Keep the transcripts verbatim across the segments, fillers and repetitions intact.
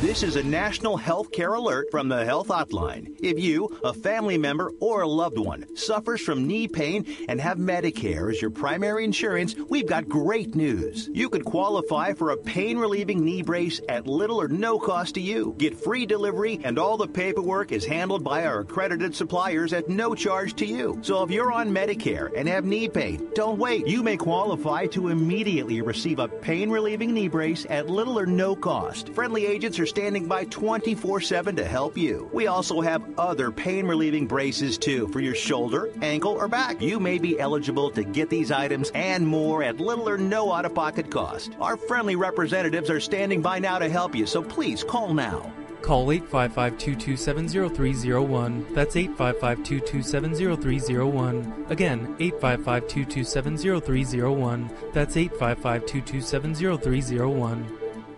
This is a national health care alert from the Health Hotline. If you, a family member, or a loved one suffers from knee pain and have Medicare as your primary insurance, we've got great news. You could qualify for a pain-relieving knee brace at little or no cost to you. Get free delivery, and all the paperwork is handled by our accredited suppliers at no charge to you. So if you're on Medicare and have knee pain, don't wait. You may qualify to immediately receive a pain-relieving knee brace at little or no cost. Friendly agents are standing by twenty-four seven to help you. We also have other pain-relieving braces, too, for your shoulder, ankle, or back. You may be eligible to get these items and more at little or no out-of-pocket cost. Our friendly representatives are standing by now to help you, so please call now. Call eight five five, two two seven, zero three zero one. That's eight five five, two two seven, zero three zero one. Again, eight five five, two two seven, zero three zero one. That's eight five five, two two seven, zero three zero one.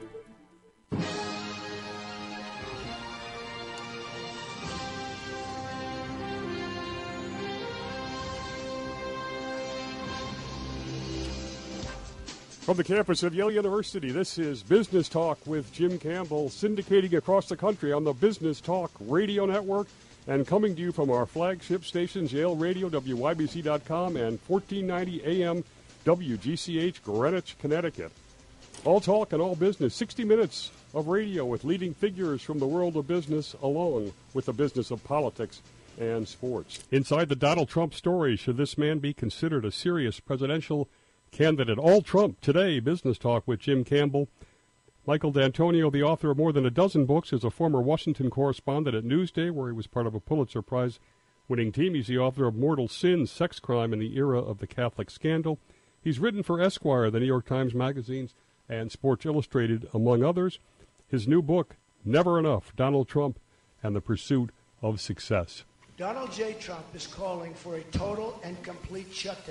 From the campus of Yale University, this is Business Talk with Jim Campbell, syndicating across the country on the Business Talk Radio Network and coming to you from our flagship stations, Yale Radio, W Y B C dot com, and fourteen ninety A M W G C H, Greenwich, Connecticut. All talk and all business, sixty minutes of radio with leading figures from the world of business along with the business of politics and sports. Inside the Donald Trump story, should this man be considered a serious presidential candidate? All Trump today. Business Talk with Jim Campbell. Michael D'Antonio, the author of more than a dozen books, is a former Washington correspondent at Newsday, where he was part of a Pulitzer Prize-winning team. He's the author of Mortal Sin, Sex Crime in the Era of the Catholic Scandal. He's written for Esquire, the New York Times Magazines, and Sports Illustrated, among others. His new book, Never Enough, Donald Trump and the Pursuit of Success. Donald J. Trump is calling for a total and complete shutdown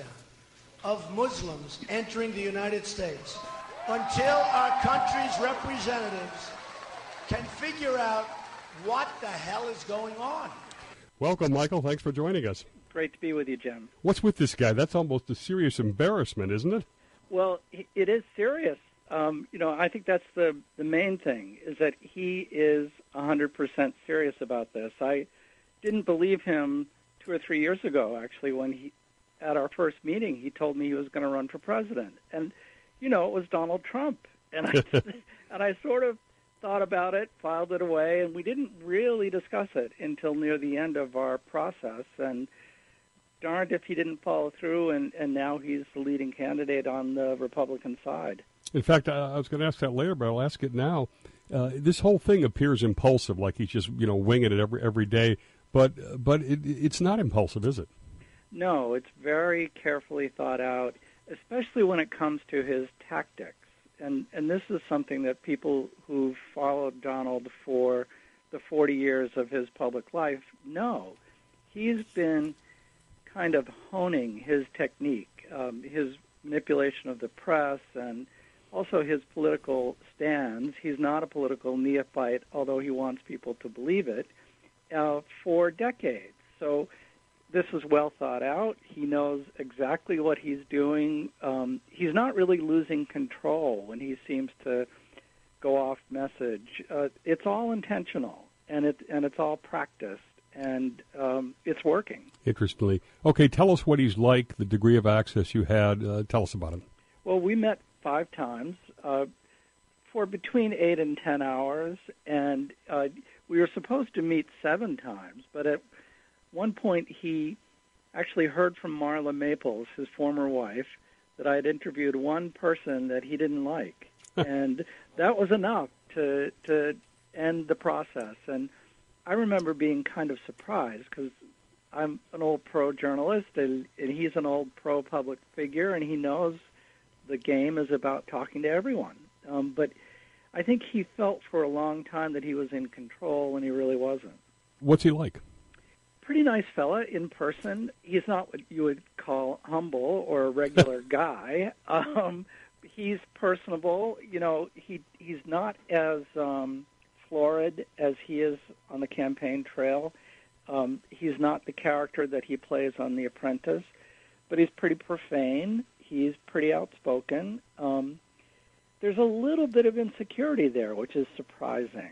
of Muslims entering the United States until our country's representatives can figure out what the hell is going on. Welcome, Michael. Thanks for joining us. Great to be with you, Jim. What's with this guy? That's almost a serious embarrassment, isn't it? Well, it is serious. Um, you know, I think that's the, the main thing, is that he is one hundred percent serious about this. I didn't believe him two or three years ago, actually, when he, at our first meeting, he told me he was going to run for president. And, you know, it was Donald Trump. And I, and I sort of thought about it, filed it away, and we didn't really discuss it until near the end of our process. And darned if he didn't follow through, and, and now he's the leading candidate on the Republican side. In fact, I, I was going to ask that later, but I'll ask it now. Uh, this whole thing appears impulsive, like he's just, you know, winging it every every day. But but it, it's not impulsive, is it? No, it's very carefully thought out, especially when it comes to his tactics. And and this is something that people who've followed Donald for the forty years of his public life know. He's been kind of honing his technique, um, his manipulation of the press, and also his political stands. He's not a political neophyte, although he wants people to believe it, uh, for decades. So this is well thought out. He knows exactly what he's doing. Um, he's not really losing control when he seems to go off message. Uh, it's all intentional, and it and it's all practiced, and um, it's working. Interestingly. Okay, tell us what he's like, the degree of access you had. Uh, tell us about him. Well, we met five times uh, for between eight and ten hours, and uh, we were supposed to meet seven times, but at one point he actually heard from Marla Maples, his former wife, that I had interviewed one person that he didn't like, and that was enough to to end the process. And I remember being kind of surprised because I'm an old pro journalist, and, and he's an old pro public figure, and he knows the game is about talking to everyone. Um, but I think he felt for a long time that he was in control when he really wasn't. What's he like? Pretty nice fella in person. He's not what you would call humble or a regular guy. Um, he's personable. You know, he he's not as um, florid as he is on the campaign trail. Um, he's not the character that he plays on The Apprentice, but he's pretty profane. He's pretty outspoken. Um, there's a little bit of insecurity there, which is surprising.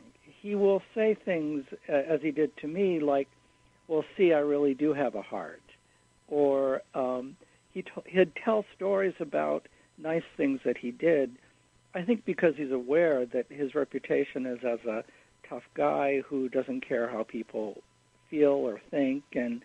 he will say things, uh, as he did to me, like, well, see, I really do have a heart. Or um, he t- he'd tell stories about nice things that he did, I think because he's aware that his reputation is as a tough guy who doesn't care how people feel or think. And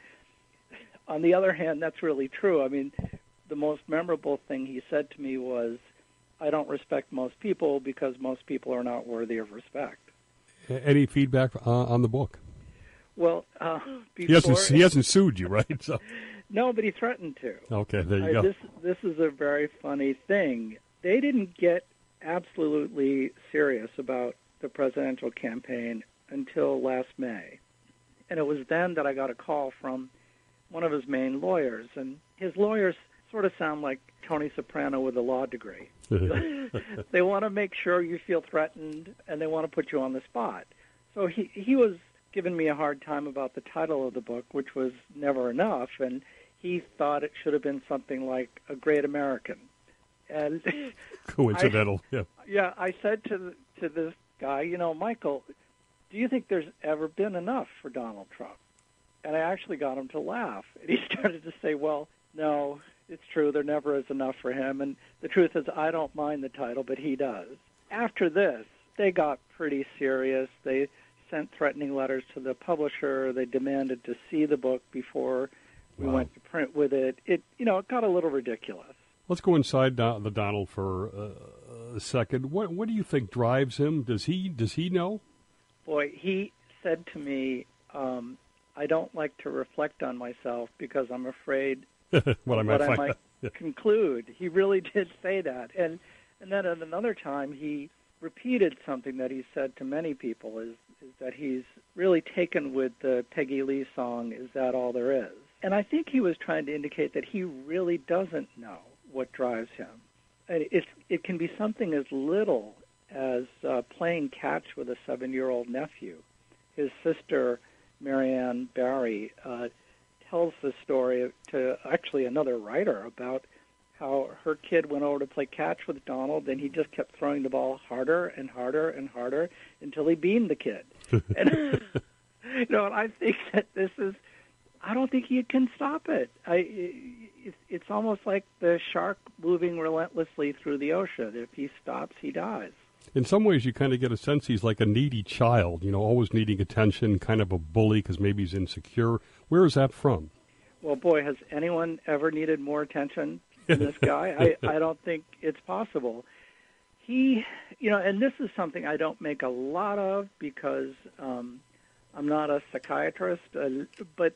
on the other hand, that's really true. I mean, the most memorable thing he said to me was, I don't respect most people because most people are not worthy of respect. Any feedback uh, on the book? Well, uh, before, he hasn't he hasn't sued you, right? So. No, but he threatened to. Okay, there you I, go. This this is a very funny thing. They didn't get absolutely serious about the presidential campaign until last May, and it was then that I got a call from one of his main lawyers, and his lawyers sort of sound like Tony Soprano with a law degree. They want to make sure you feel threatened, and they want to put you on the spot. So he he was giving me a hard time about the title of the book, which was Never Enough, and he thought it should have been something like A Great American. And coincidental, I, yeah. Yeah, I said to the, to this guy, you know, Michael, do you think there's ever been enough for Donald Trump? And I actually got him to laugh. And he started to say, well, no, it's true, there never is enough for him. And the truth is, I don't mind the title, but he does. After this, they got pretty serious. They sent threatening letters to the publisher. They demanded to see the book before we wow. went to print with it. It, you know, it got a little ridiculous. Let's go inside uh, the Donald for uh, a second. What what do you think drives him? Does he does he know? Boy, he said to me, um, "I don't like to reflect on myself because I'm afraid what I might, what I find might out. conclude." He really did say that, and and then at another time he repeated something that he said to many people: is is that he's really taken with the Peggy Lee song, "Is That All There Is?" And I think he was trying to indicate that he really doesn't know what drives him. And it, it can be something as little as uh, playing catch with a seven-year-old nephew. His sister, Marianne Barry, uh, tells the story to actually another writer about how her kid went over to play catch with Donald, and he just kept throwing the ball harder and harder and harder until he beamed the kid. And, you know, and I think that this is, I don't think he can stop it. I, it, it's almost like the shark moving relentlessly through the ocean. If he stops, he dies. In some ways, you kind of get a sense he's like a needy child, you know, always needing attention, kind of a bully because maybe he's insecure. Where is that from? Well, boy, has anyone ever needed more attention than this guy? I, I don't think it's possible. He, you know, and this is something I don't make a lot of because um, I'm not a psychiatrist, uh, but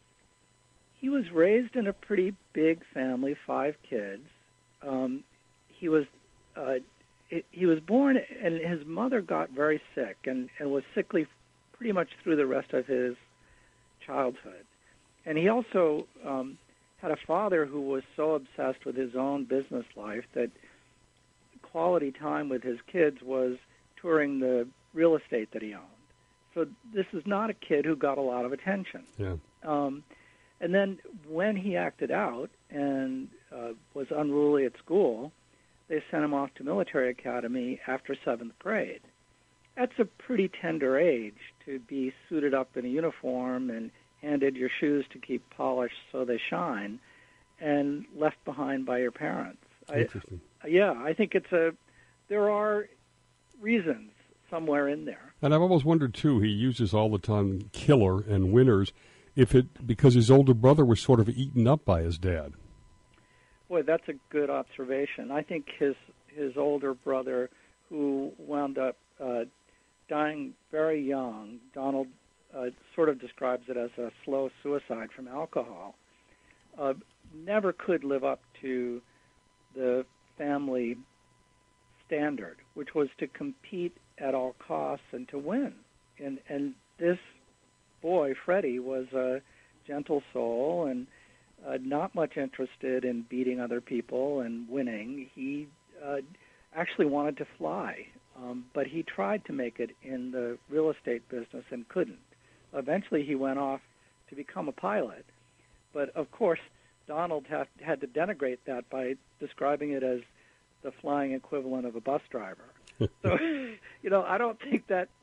he was raised in a pretty big family, five kids. Um, he was uh, he was born, and his mother got very sick and, and was sickly pretty much through the rest of his childhood. And he also um, had a father who was so obsessed with his own business life that quality time with his kids was touring the real estate that he owned. So this is not a kid who got a lot of attention. Yeah. Um, and then when he acted out and uh, was unruly at school, they sent him off to military academy after seventh grade. That's a pretty tender age to be suited up in a uniform and handed your shoes to keep polished so they shine and left behind by your parents. Interesting. I, yeah, I think it's a, there are reasons somewhere in there. And I've always wondered, too, he uses all the time killer and winners, if it, because his older brother was sort of eaten up by his dad. Boy, that's a good observation. I think his his older brother, who wound up uh, dying very young, Donald uh, sort of describes it as a slow suicide from alcohol, uh, never could live up to the family standard, which was to compete at all costs and to win. And and this boy, Freddie, was a gentle soul and uh, not much interested in beating other people and winning. He uh, actually wanted to fly, um, but he tried to make it in the real estate business and couldn't. Eventually, he went off to become a pilot. But, of course, Donald had, had to denigrate that by describing it as the flying equivalent of a bus driver. So, you know, I don't think that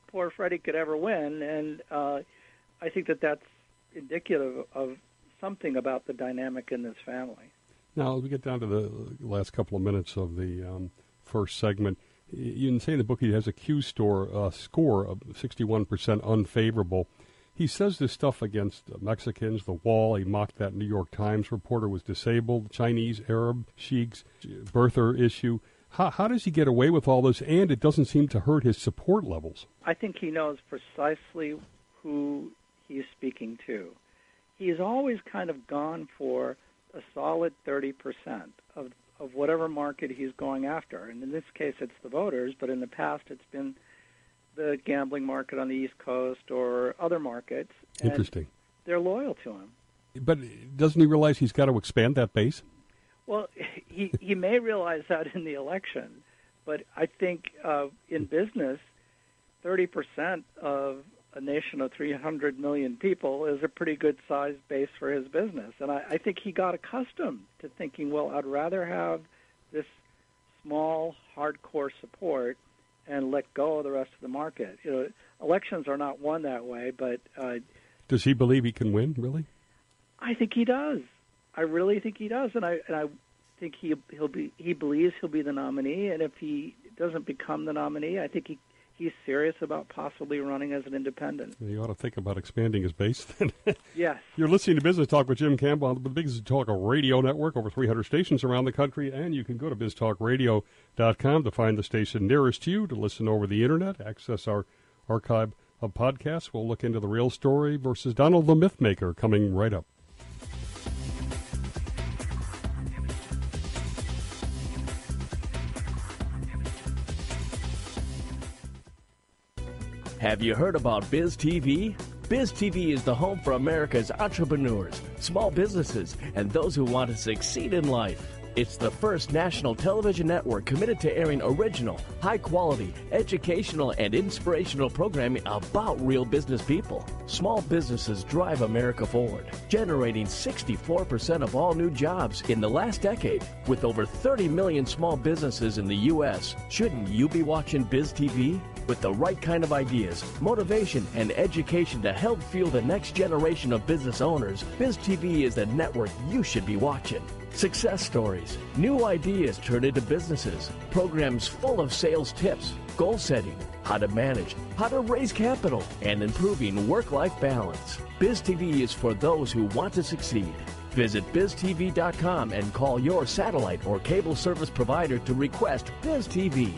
poor Freddie could ever win, and uh, I think that that's indicative of something about the dynamic in this family. Now, as we get down to the last couple of minutes of the um, first segment, you can say in the book he has a Q store uh, score of sixty-one percent unfavorable. He says this stuff against Mexicans, the wall. He mocked that New York Times reporter was disabled, Chinese, Arab, sheiks, birther issue. How, how does he get away with all this, and it doesn't seem to hurt his support levels? I think he knows precisely who he's speaking to. He's always kind of gone for a solid thirty percent of, of whatever market he's going after. And in this case, it's the voters, but in the past, it's been the gambling market on the East Coast or other markets. Interesting. They're loyal to him. But doesn't he realize he's got to expand that base? Well, he, he may realize that in the election, but I think uh, in business, thirty percent of a nation of three hundred million people is a pretty good-sized base for his business. And I, I think he got accustomed to thinking, well, I'd rather have this small, hardcore support and let go of the rest of the market. You know, elections are not won that way, but... Uh, does he believe he can win, really? I think he does. I really think he does, and I and I think he he'll be he believes he'll be the nominee. And if he doesn't become the nominee, I think he he's serious about possibly running as an independent. You ought to think about expanding his base then. Yes. You're listening to Business Talk with Jim Campbell on the Business Talk Radio Network, over three hundred stations around the country, and you can go to biz talk radio dot com to find the station nearest you, to listen over the Internet, access our archive of podcasts. We'll look into the real story versus Donald the Mythmaker coming right up. Have you heard about Biz T V? Biz T V is the home for America's entrepreneurs, small businesses, and those who want to succeed in life. It's the first national television network committed to airing original, high-quality, educational, and inspirational programming about real business people. Small businesses drive America forward, generating sixty-four percent of all new jobs in the last decade. With over thirty million small businesses in the U S, shouldn't you be watching Biz T V? With the right kind of ideas, motivation, and education to help fuel the next generation of business owners, Biz T V is the network you should be watching. Success stories, new ideas turned into businesses, programs full of sales tips, goal setting, how to manage, how to raise capital, and improving work-life balance. Biz T V is for those who want to succeed. Visit biz t v dot com and call your satellite or cable service provider to request Biz T V.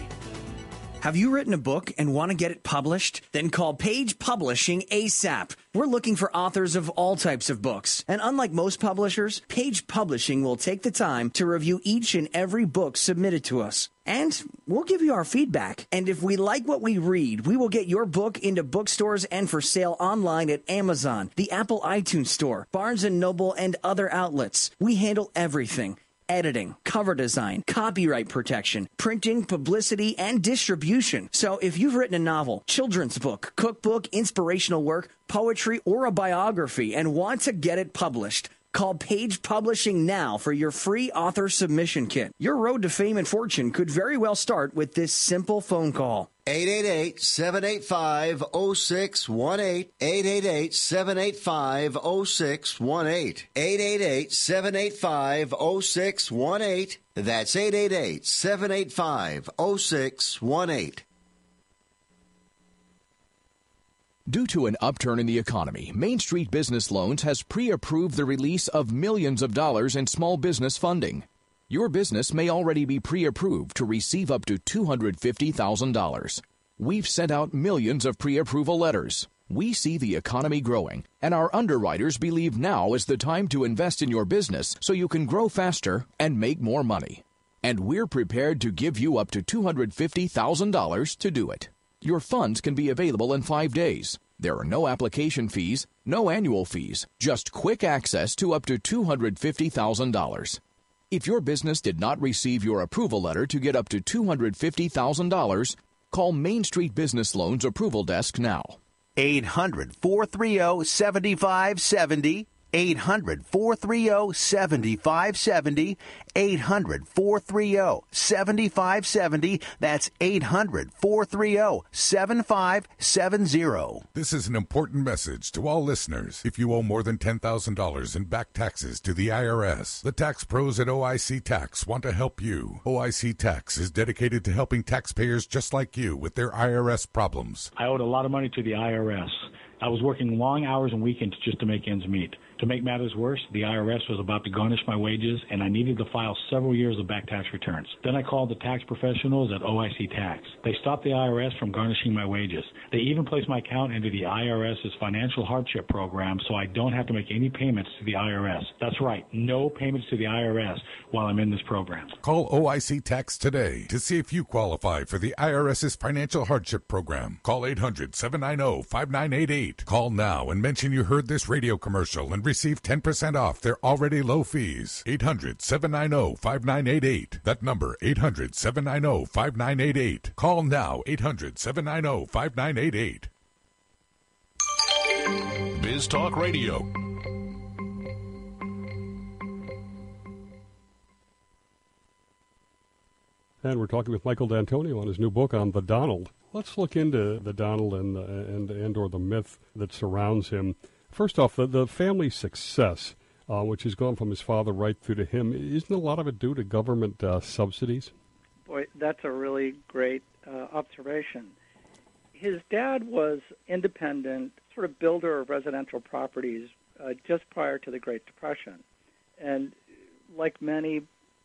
Have you written a book and want to get it published? Then call Page Publishing ASAP. We're looking for authors of all types of books. And unlike most publishers, Page Publishing will take the time to review each and every book submitted to us. And we'll give you our feedback. And if we like what we read, we will get your book into bookstores and for sale online at Amazon, the Apple iTunes Store, Barnes and Noble, and other outlets. We handle everything. Editing, cover design, copyright protection, printing, publicity, and distribution. So if you've written a novel, children's book, cookbook, inspirational work, poetry, or a biography and want to get it published, call Page Publishing now for your free author submission kit. Your road to fame and fortune could very well start with this simple phone call. eight eight eight, seven eight five, zero six one eight. eight eight eight, seven eight five, zero six one eight. eight eight eight, seven eight five, zero six one eight. That's eight eight eight, seven eight five, zero six one eight. Due to an upturn in the economy, Main Street Business Loans has pre-approved the release of millions of dollars in small business funding. Your business may already be pre-approved to receive up to two hundred fifty thousand dollars. We've sent out millions of pre-approval letters. We see the economy growing, and our underwriters believe now is the time to invest in your business so you can grow faster and make more money. And we're prepared to give you up to two hundred fifty thousand dollars to do it. Your funds can be available in five days. There are no application fees, no annual fees, just quick access to up to two hundred fifty thousand dollars. If your business did not receive your approval letter to get up to two hundred fifty thousand dollars, call Main Street Business Loans Approval Desk now. eight hundred, four three zero, seven five seven zero. eight hundred, four three zero, seven five seven zero. eight hundred, four three zero, seven five seven zero. That's eight hundred, four three zero, seven five seven zero. This is an important message to all listeners. If you owe more than ten thousand dollars in back taxes to the I R S, the tax pros at O I C Tax want to help you. O I C Tax is dedicated to helping taxpayers just like you with their I R S problems. I owed a lot of money to the I R S. I was working long hours and weekends just to make ends meet. To make matters worse, the I R S was about to garnish my wages, and I needed to file several years of back tax returns. Then I called the tax professionals at O I C Tax. They stopped the I R S from garnishing my wages. They even placed my account into the IRS's financial hardship program so I don't have to make any payments to the I R S. That's right, no payments to the I R S while I'm in this program. Call O I C Tax today to see if you qualify for the IRS's financial hardship program. Call eight hundred, seven nine zero, five nine eight eight. Call now and mention you heard this radio commercial and receive ten percent off their already low fees. eight hundred, seven nine zero, five nine eight eight. That number, eight hundred, seven nine zero, five nine eight eight. Call now, eight hundred, seven nine zero, five nine eight eight. Biz Talk Radio. And we're talking with Michael D'Antonio on his new book on the Donald. Let's look into the Donald and uh, and and or the myth that surrounds him. First off, the, the family success, uh, which has gone from his father right through to him, isn't a lot of it due to government uh, subsidies? Boy, that's a really great uh, observation. His dad was independent, sort of builder of residential properties uh, just prior to the Great Depression. And like many,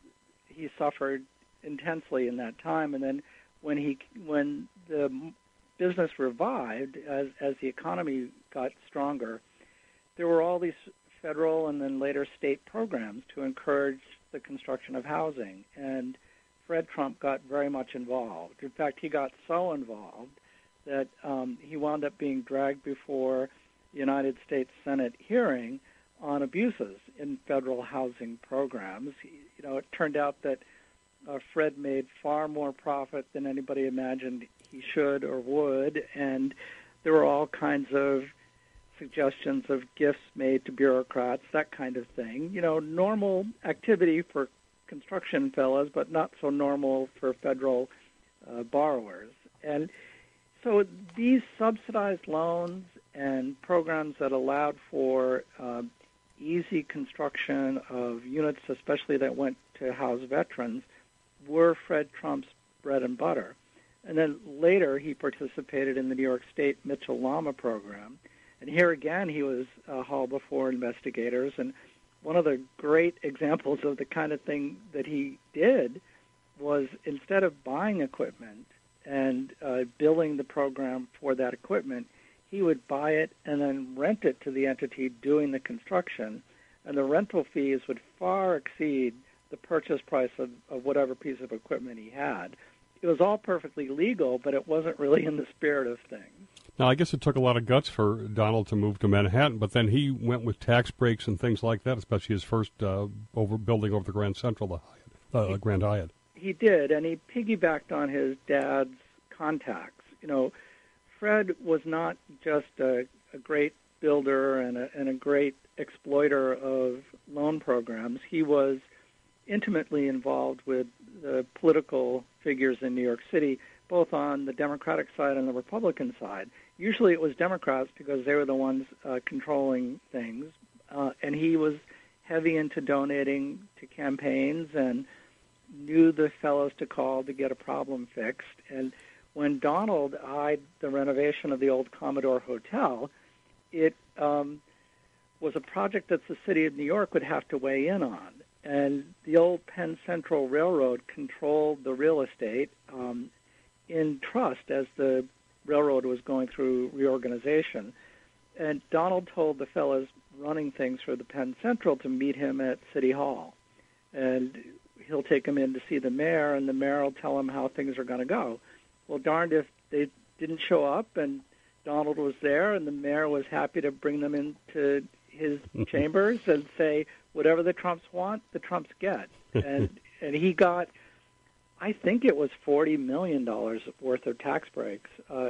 he suffered intensely in that time. And then when he when the business revived, as, as the economy got stronger, there were all these federal and then later state programs to encourage the construction of housing. And Fred Trump got very much involved. In fact, he got so involved that um, he wound up being dragged before the United States Senate hearing on abuses in federal housing programs. You know, it turned out that uh, Fred made far more profit than anybody imagined he should or would, and there were all kinds of suggestions of gifts made to bureaucrats, that kind of thing. You know, normal activity for construction fellows, but not so normal for federal uh, borrowers. And so these subsidized loans and programs that allowed for uh, easy construction of units, especially that went to house veterans, were Fred Trump's bread and butter. And then later he participated in the New York State Mitchell-Lama program. And here again he was uh, hauled before investigators. And one of the great examples of the kind of thing that he did was, instead of buying equipment and uh, billing the program for that equipment, he would buy it and then rent it to the entity doing the construction. And the rental fees would far exceed the purchase price of, of whatever piece of equipment he had. It was all perfectly legal, but it wasn't really in the spirit of things. Now, I guess it took a lot of guts for Donald to move to Manhattan, but then he went with tax breaks and things like that, especially his first uh, over building over the Grand Central, the Hyatt, uh, he, Grand Hyatt. He did, and he piggybacked on his dad's contacts. You know, Fred was not just a, a great builder and a, and a great exploiter of loan programs. He was intimately involved with the political figures in New York City, both on the Democratic side and the Republican side. Usually it was Democrats because they were the ones uh, controlling things, uh, and he was heavy into donating to campaigns and knew the fellows to call to get a problem fixed. And when Donald eyed the renovation of the old Commodore Hotel, it um, was a project that the city of New York would have to weigh in on. And the old Penn Central Railroad controlled the real estate um, in trust as the railroad was going through reorganization. And Donald told the fellows running things for the Penn Central to meet him at City Hall. And he'll take him in to see the mayor, and the mayor will tell him how things are going to go. Well, darned if they didn't show up, and Donald was there, and the mayor was happy to bring them into his chambers and say, whatever the Trumps want, the Trumps get. And and he got, I think it was forty million dollars worth of tax breaks. Uh,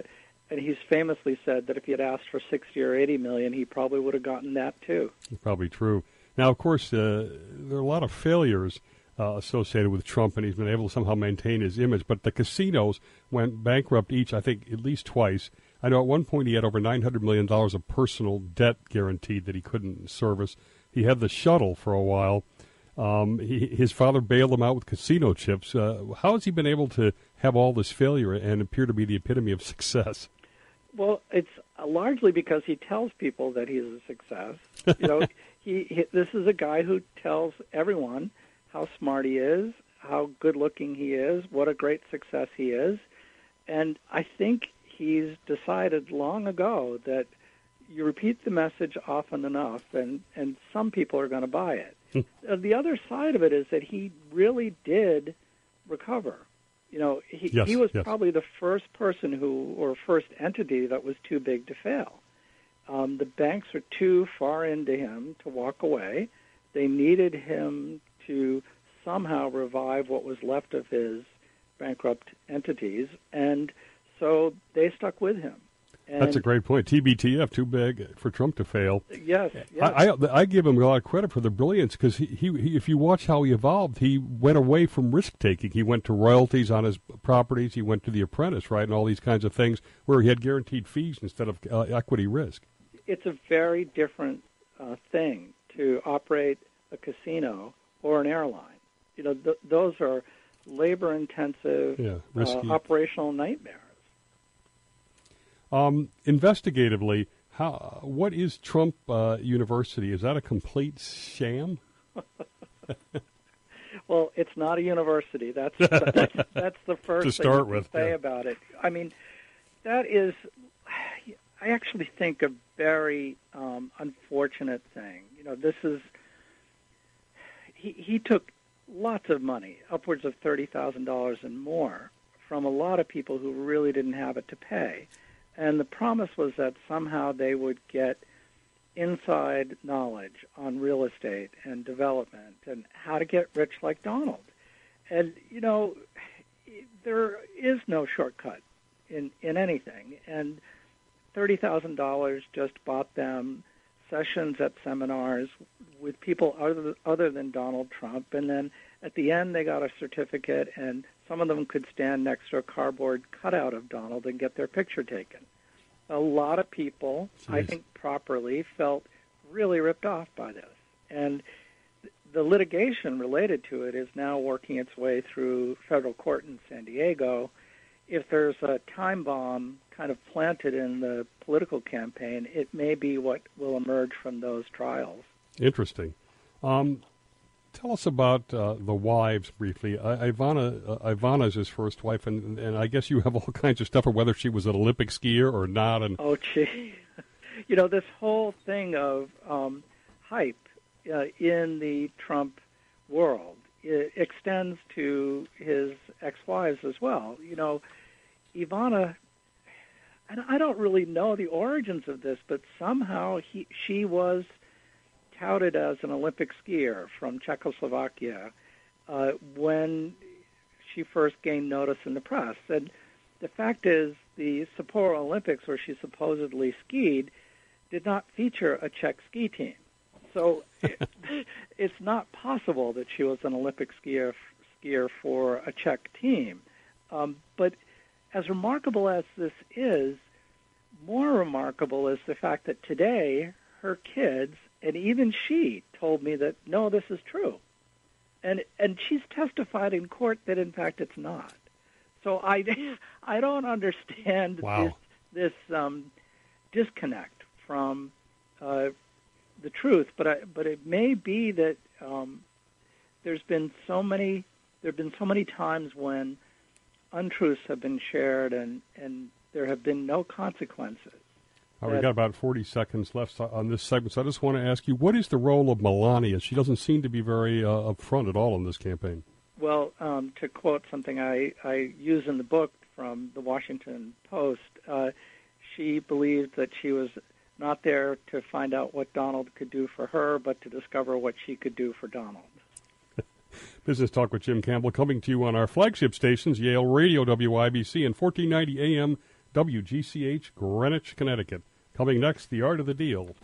And he's famously said that if he had asked for sixty or eighty million, he probably would have gotten that too. Probably true. Now, of course, uh, there are a lot of failures uh, associated with Trump, and he's been able to somehow maintain his image. But the casinos went bankrupt each, I think, at least twice. I know at one point he had over nine hundred million dollars of personal debt guaranteed that he couldn't service. He had the shuttle for a while. Um, he, his father bailed him out with casino chips. Uh, how has he been able to have all this failure and appear to be the epitome of success? Well, it's largely because he tells people that he's a success. You know, he, he this is a guy who tells everyone how smart he is, how good-looking he is, what a great success he is. And I think he's decided long ago that you repeat the message often enough, and, and some people are going to buy it. uh, the other side of it is that he really did recover. You know, he, yes, he was yes. probably the first person who, or first entity that was too big to fail. Um, the banks were too far into him to walk away. They needed him to somehow revive what was left of his bankrupt entities, and so they stuck with him. And that's a great point. T B T F, too big for Trump to fail. Yes, yes. I, I, I give him a lot of credit for the brilliance because he, he, he, if you watch how he evolved, he went away from risk-taking. He went to royalties on his properties. He went to The Apprentice, right, and all these kinds of things where he had guaranteed fees instead of uh, equity risk. It's a very different uh, thing to operate a casino or an airline. You know, th- those are labor-intensive, yeah, uh, operational nightmares. Um, investigatively, how what is Trump uh, University? Is that a complete sham? Well, it's not a university. That's that's, that's the first to start thing with, to say yeah. about it. I mean, that is, I actually think, a very um, unfortunate thing. You know, this is he he took lots of money, upwards of thirty thousand dollars and more, from a lot of people who really didn't have it to pay. And the promise was that somehow they would get inside knowledge on real estate and development and how to get rich like Donald. And, you know, there is no shortcut in, in anything. And thirty thousand dollars just bought them sessions at seminars with people other, other than Donald Trump. And then at the end, they got a certificate, and some of them could stand next to a cardboard cutout of Donald and get their picture taken. A lot of people, Jeez. I think properly, felt really ripped off by this. And the litigation related to it is now working its way through federal court in San Diego. If there's a time bomb kind of planted in the political campaign, it may be what will emerge from those trials. Interesting. Um, tell us about uh, the wives briefly. Uh, Ivana, uh, Ivana is his first wife, and, and I guess you have all kinds of stuff of whether she was an Olympic skier or not. And oh, gee. You know, this whole thing of um, hype uh, in the Trump world it extends to his ex-wives as well. You know, Ivana, I don't really know the origins of this, but somehow he, she was touted as an Olympic skier from Czechoslovakia uh, when she first gained notice in the press. And the fact is, the Sapporo Olympics, where she supposedly skied, did not feature a Czech ski team. So it, it's not possible that she was an Olympic skier skier for a Czech team. Um, but as remarkable as this is, more remarkable is the fact that today her kids and even she told me that, no, this is true. And and she's testified in court that, in fact, it's not. So I, I don't understand wow. this, this um, disconnect from uh, the truth. But I, but it may be that um, there's been so many there have been so many times when untruths have been shared and, and there have been no consequences. All right, we've got about forty seconds left on this segment, so I just want to ask you, what is the role of Melania? She doesn't seem to be very uh, upfront at all in this campaign. Well, um, to quote something I, I use in the book from the Washington Post, uh, she believed that she was not there to find out what Donald could do for her, but to discover what she could do for Donald. Business Talk with Jim Campbell coming to you on our flagship stations, Yale Radio, W I B C, and fourteen ninety A M W G C H, Greenwich, Connecticut. Coming next, The Art of the Deal.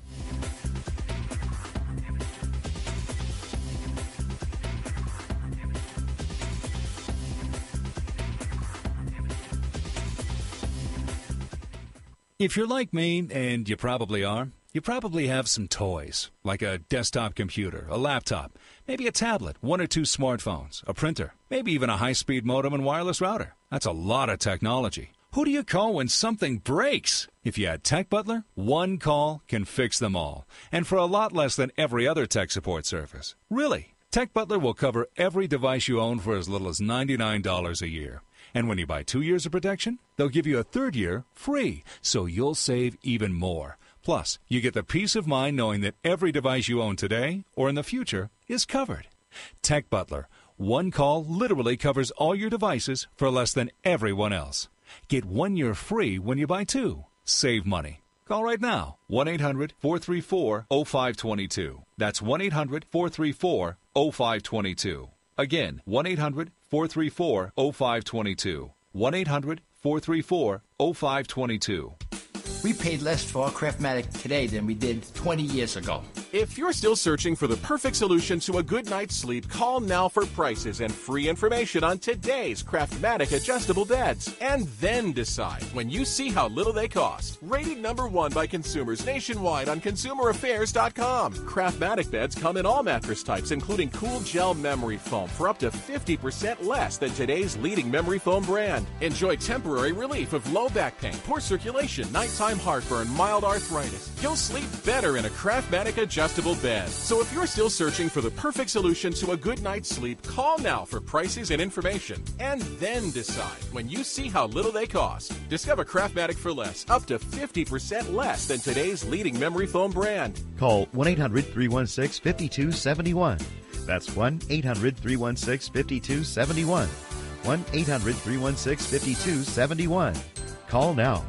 If you're like me, and you probably are, you probably have some toys, like a desktop computer, a laptop, maybe a tablet, one or two smartphones, a printer, maybe even a high-speed modem and wireless router. That's a lot of technology. Who do you call when something breaks? If you had Tech Butler, one call can fix them all, and for a lot less than every other tech support service. Really, Tech Butler will cover every device you own for as little as ninety-nine dollars a year. And when you buy two years of protection, they'll give you a third year free, so you'll save even more. Plus, you get the peace of mind knowing that every device you own today or in the future is covered. Tech Butler. One call literally covers all your devices for less than everyone else. Get one year free when you buy two. Save money. Call right now. one eight hundred four three four oh five two two. That's one eight hundred four three four oh five two two. Again, one eight hundred four three four oh five two two. one eight hundred four three four oh five two two. We paid less for our Craftmatic today than we did twenty years ago. If you're still searching for the perfect solution to a good night's sleep, call now for prices and free information on today's Craftmatic adjustable beds. And then decide when you see how little they cost. Rated number one by consumers nationwide on consumer affairs dot com. Craftmatic beds come in all mattress types, including cool gel memory foam for up to fifty percent less than today's leading memory foam brand. Enjoy temporary relief of low back pain, poor circulation, nighttime heartburn, mild arthritis. You'll sleep better in a Craftmatic adjustable bed. So if you're still searching for the perfect solution to a good night's sleep, call now for prices and information. And then decide when you see how little they cost. Discover Craftmatic for less, up to fifty percent less than today's leading memory foam brand. Call one eight hundred three one six five two seven one. That's one eight hundred three one six five two seven one. one eight hundred three one six five two seven one. Call now.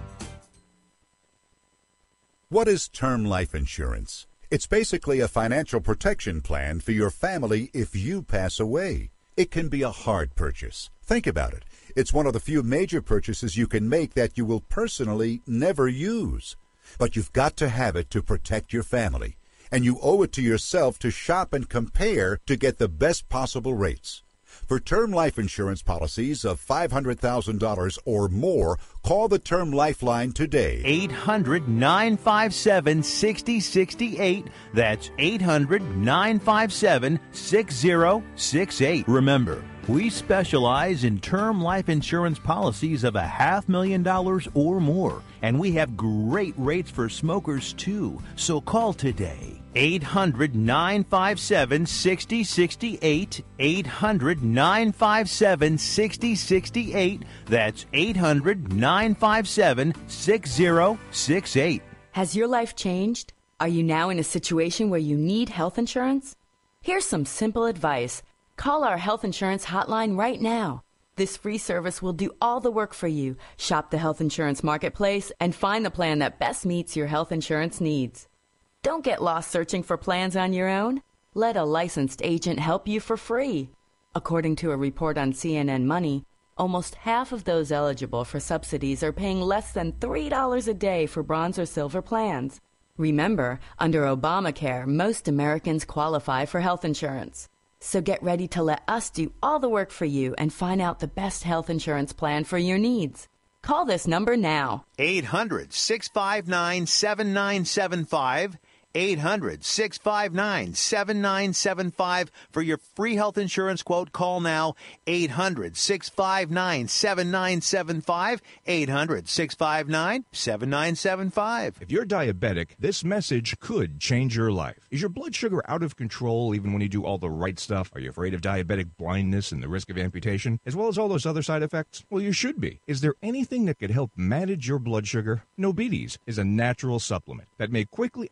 What is term life insurance? It's basically a financial protection plan for your family if you pass away. It can be a hard purchase. Think about it. It's one of the few major purchases you can make that you will personally never use. But you've got to have it to protect your family. And you owe it to yourself to shop and compare to get the best possible rates. For term life insurance policies of five hundred thousand dollars or more, call the Term Lifeline today. eight hundred nine five seven six zero six eight. That's eight hundred nine five seven six zero six eight. Remember, we specialize in term life insurance policies of a half million dollars or more, and we have great rates for smokers too. So call today. eight hundred nine five seven six zero six eight. eight hundred nine five seven six zero six eight. That's eight hundred nine five seven six zero six eight. Has your life changed? Are you now in a situation where you need health insurance? Here's some simple advice. Call our health insurance hotline right now. This free service will do all the work for you. Shop the health insurance marketplace and find the plan that best meets your health insurance needs. Don't get lost searching for plans on your own. Let a licensed agent help you for free. According to a report on C N N Money, almost half of those eligible for subsidies are paying less than three dollars a day for bronze or silver plans. Remember, under Obamacare, most Americans qualify for health insurance. So get ready to let us do all the work for you and find out the best health insurance plan for your needs. Call this number now. eight hundred six five nine seven nine seven five. eight hundred six five nine seven nine seven five. For your free health insurance quote, call now. eight hundred six five nine seven nine seven five. eight hundred six five nine seven nine seven five. If you're diabetic, this message could change your life. Is your blood sugar out of control even when you do all the right stuff? Are you afraid of diabetic blindness and the risk of amputation, as well as all those other side effects? Well, you should be. Is there anything that could help manage your blood sugar? Nobetes is a natural supplement that may quickly and dramatically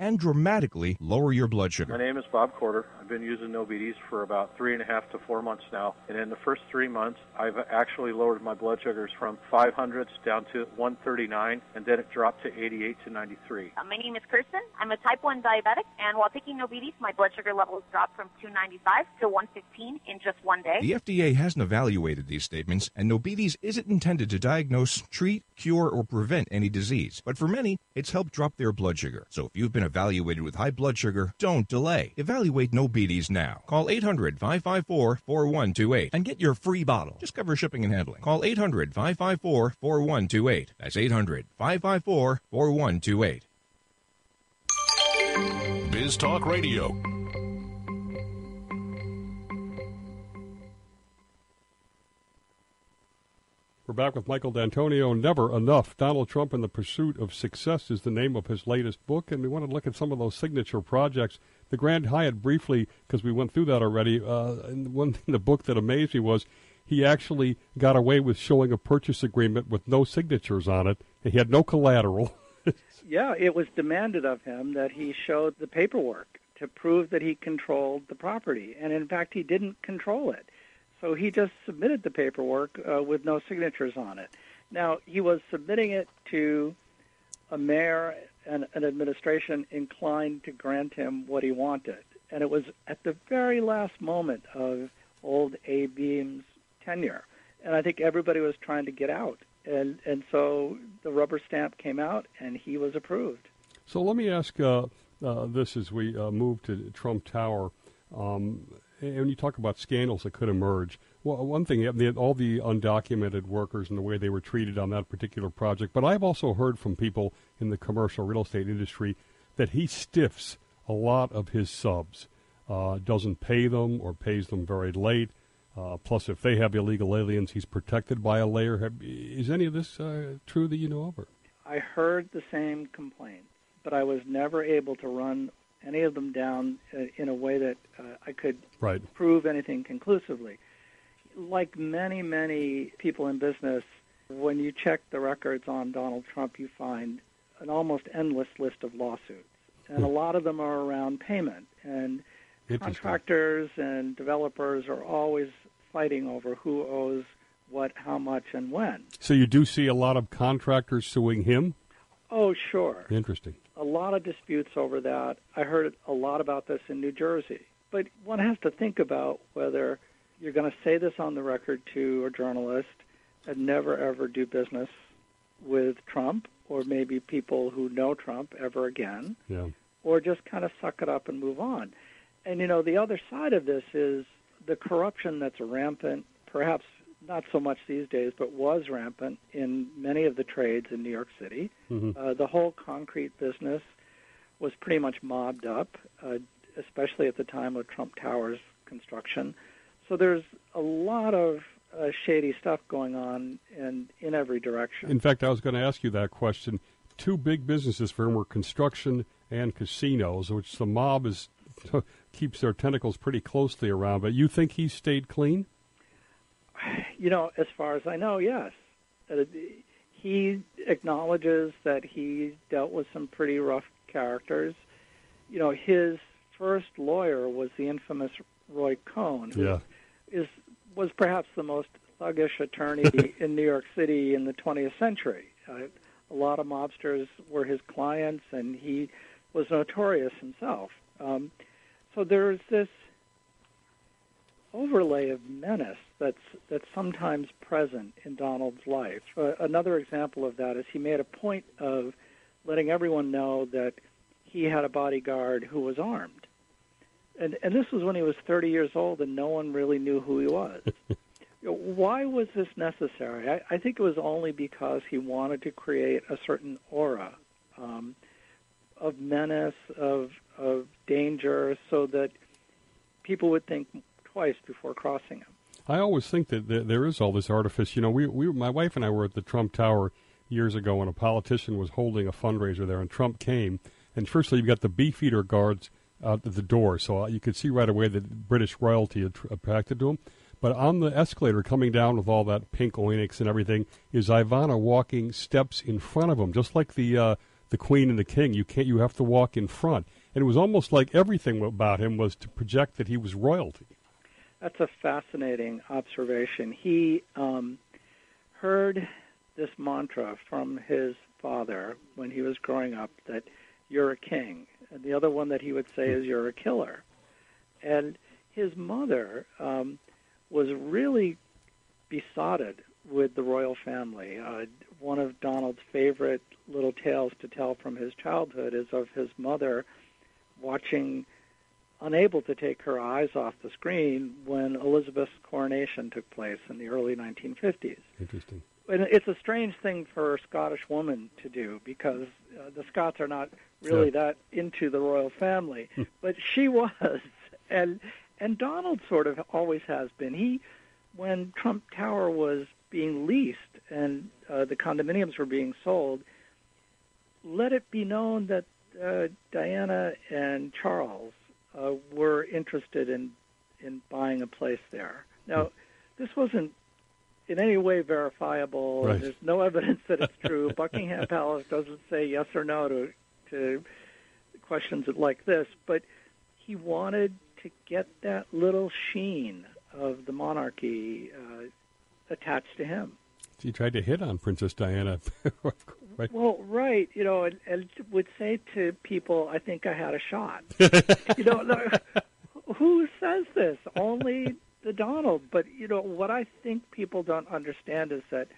dramatically lower your blood sugar. My name is Bob Corder. I've been using Nobides for about three and a half to four months now. And in the first three months, I've actually lowered my blood sugars from five hundreds down to one thirty-nine, and then it dropped to eighty-eight to ninety-three. Uh, my name is Kirsten. I'm a type one diabetic, and while taking Nobides, my blood sugar levels dropped from two ninety-five to one fifteen in just one day. The F D A hasn't evaluated these statements, and Nobides isn't intended to diagnose, treat, cure, or prevent any disease. But for many, it's helped drop their blood sugar. So if you've been evaluated with high blood sugar, don't delay. Evaluate Nobides now. Call eight hundred, five five four, four one two eight and get your free bottle. Just cover shipping and handling. Call eight hundred, five five four, four one two eight. That's eight hundred, five five four, four one two eight. Biz Talk Radio. We're back with Michael D'Antonio. Never Enough. Donald Trump in the Pursuit of Success is the name of his latest book, and we want to look at some of those signature projects. The Grand Hyatt, briefly, because we went through that already, uh, and one thing in the book that amazed me was he actually got away with showing a purchase agreement with no signatures on it, and he had no collateral. Yeah, it was demanded of him that he showed the paperwork to prove that he controlled the property, and in fact, he didn't control it. So he just submitted the paperwork uh, with no signatures on it. Now, he was submitting it to a mayor and an administration inclined to grant him what he wanted. And it was at the very last moment of old A. Beam's tenure. And I think everybody was trying to get out. And and so the rubber stamp came out, and he was approved. So let me ask uh, uh, this as we uh, move to Trump Tower. Um, And when you talk about scandals that could emerge, well, one thing, all the undocumented workers and the way they were treated on that particular project, but I've also heard from people in the commercial real estate industry that he stiffs a lot of his subs, uh, doesn't pay them or pays them very late. Uh, plus, if they have illegal aliens, he's protected by a layer. Have, is any of this uh, true that you know of? Or? I heard the same complaints, but I was never able to run any of them down uh, in a way that uh, I could right. prove anything conclusively. Like many, many people in business, when you check the records on Donald Trump, you find an almost endless list of lawsuits. And a lot of them are around payment. And contractors and developers are always fighting over who owes what, how much, and when. So you do see a lot of contractors suing him? Oh, sure. Interesting. A lot of disputes over that. I heard a lot about this in New Jersey. But one has to think about whether you're going to say this on the record to a journalist and never, ever do business with Trump or maybe people who know Trump ever again, yeah. or just kind of suck it up and move on. And, you know, the other side of this is the corruption that's rampant, perhaps not so much these days, but was rampant in many of the trades in New York City. Mm-hmm. Uh, the whole concrete business was pretty much mobbed up, uh, especially at the time of Trump Towers construction. So there's a lot of uh, shady stuff going on in, in every direction. In fact, I was going to ask you that question. Two big businesses for him were construction and casinos, which the mob is keeps their tentacles pretty closely around. But you think he stayed clean? You know, as far as I know, yes. Uh, he acknowledges that he dealt with some pretty rough characters. You know, his first lawyer was the infamous Roy Cohn, who yeah. is was perhaps the most thuggish attorney in New York City in the twentieth century. Uh, a lot of mobsters were his clients, and he was notorious himself. Um, so there's this overlay of menace that's that's sometimes present in Donald's life. Uh, another example of that is he made a point of letting everyone know that he had a bodyguard who was armed. And and this was when he was thirty years old and no one really knew who he was. You know, why was this necessary? I, I think it was only because he wanted to create a certain aura um, of menace, of of danger, so that people would think twice before crossing him. I always think that there is all this artifice. You know, we, we, my wife and I were at the Trump Tower years ago when a politician was holding a fundraiser there, and Trump came. And firstly, you've got the Beefeater guards out at the door, so you could see right away that British royalty had attracted to him. But on the escalator coming down with all that pink onyx and everything is Ivana walking steps in front of him, just like the uh, the Queen and the King. You can't. You have to walk in front. and it was almost like everything about him was to project that he was royalty. That's a fascinating observation. He um, heard this mantra from his father when he was growing up that you're a king. And the other one that he would say is you're a killer. And his mother um, was really besotted with the royal family. Uh, one of Donald's favorite little tales to tell from his childhood is of his mother watching, unable to take her eyes off the screen when Elizabeth's coronation took place in the early nineteen fifties. Interesting. And it's a strange thing for a Scottish woman to do because uh, the Scots are not really yeah. that into the royal family, but she was, and and Donald sort of always has been. He, when Trump Tower was being leased and uh, the condominiums were being sold, let it be known that uh, Diana and Charles uh, were interested in in buying a place there. Now, this wasn't in any way verifiable. Right. There's no evidence that it's true. Buckingham Palace doesn't say yes or no to to questions like this, but he wanted to get that little sheen of the monarchy uh, attached to him. He tried to hit on Princess Diana. Right. Well, right, you know, and, and would say to people, I think I had a shot. You know, who says this? Only the Donald. But, you know, what I think people don't understand is that